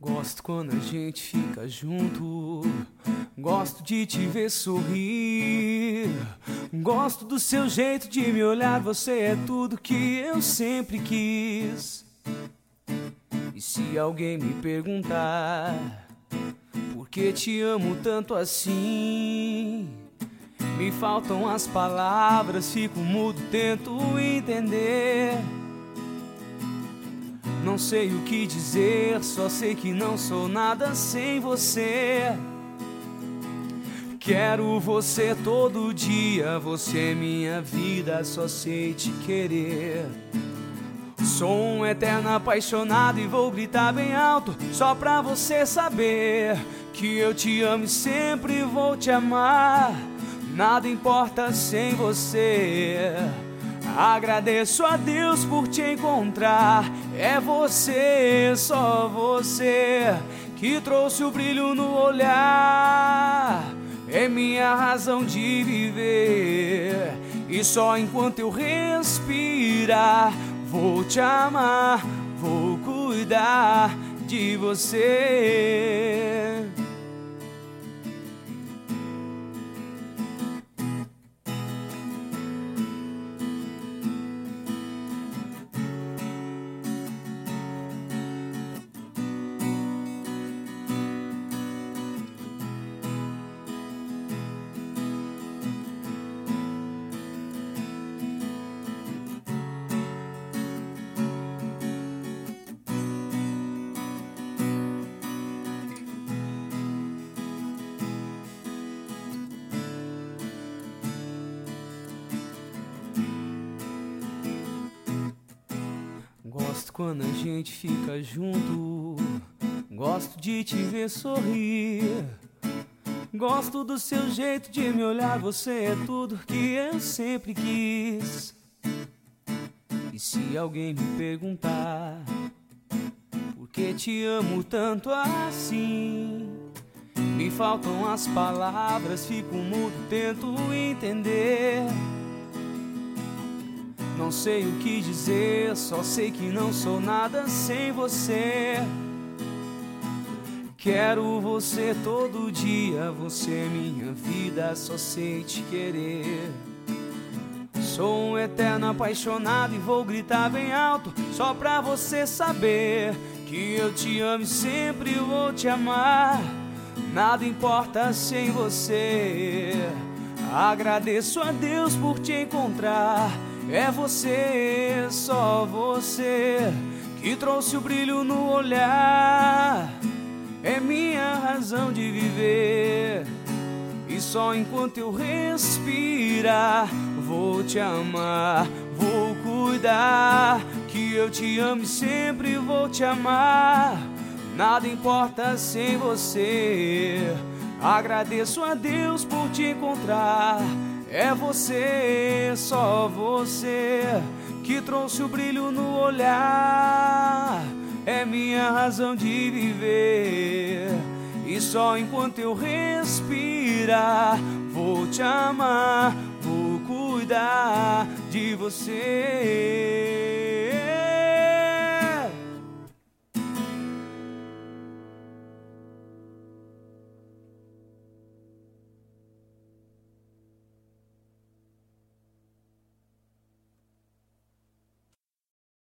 Gosto quando a gente fica junto, gosto de te ver sorrir, gosto do seu jeito de me olhar, você é tudo que eu sempre quis. E se alguém me perguntar por que te amo tanto assim, me faltam as palavras, fico mudo, tento entender. Não sei o que dizer, só sei que não sou nada sem você. Quero você todo dia, você é minha vida, só sei te querer. Sou um eterno apaixonado e vou gritar bem alto, só pra você saber que eu te amo e sempre vou te amar. Nada importa sem você. Agradeço a Deus por te encontrar. É você, só você, que trouxe o brilho no olhar. É minha razão de viver. E só enquanto eu respirar, vou te amar, vou cuidar de você. Gosto quando a gente fica junto, gosto de te ver sorrir, gosto do seu jeito de me olhar, você é tudo que eu sempre quis. E se alguém me perguntar por que te amo tanto assim, me faltam as palavras, fico mudo, tento entender. Não sei o que dizer, só sei que não sou nada sem você. Quero você todo dia, você é minha vida, só sei te querer. Sou um eterno apaixonado e vou gritar bem alto, só pra você saber que eu te amo e sempre vou te amar. Nada importa sem você. Agradeço a Deus por te encontrar. É você, só você, que trouxe o brilho no olhar. É minha razão de viver. E só enquanto eu respirar, vou te amar, vou cuidar. Que eu te amo e sempre vou te amar. Nada importa sem você. Agradeço a Deus por te encontrar. É você, só você, que trouxe o brilho no olhar. É minha razão de viver. E só enquanto eu respirar, vou te amar, vou cuidar de você.